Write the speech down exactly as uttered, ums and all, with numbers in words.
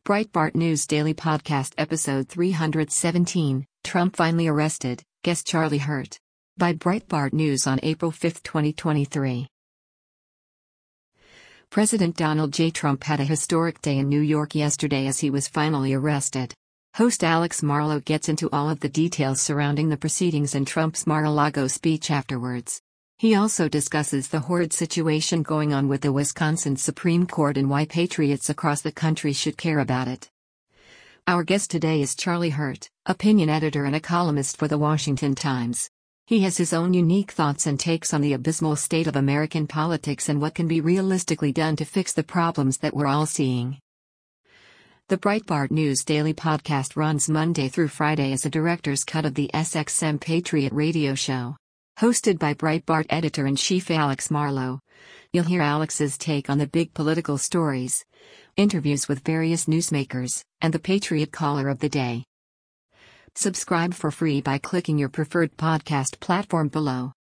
Breitbart News Daily Podcast Episode three seventeen, Trump Finally Arrested, Guest Charlie Hurt. By Breitbart News on April fifth, twenty twenty-three. President Donald J. Trump had a historic day in New York yesterday as he was finally arrested. Host Alex Marlow gets into all of the details surrounding the proceedings and Trump's Mar-a-Lago speech afterwards. He also discusses the horrid situation going on with the Wisconsin Supreme Court and why patriots across the country should care about it. Our guest today is Charlie Hurt, opinion editor and a columnist for The Washington Times. He has his own unique thoughts and takes on the abysmal state of American politics and what can be realistically done to fix the problems that we're all seeing. The Breitbart News Daily Podcast runs Monday through Friday as a director's cut of the S X M Patriot radio show. Hosted by Breitbart editor-in-chief Alex Marlow, you'll hear Alex's take on the big political stories, interviews with various newsmakers, and the Patriot Caller of the Day. Subscribe for free by clicking your preferred podcast platform below.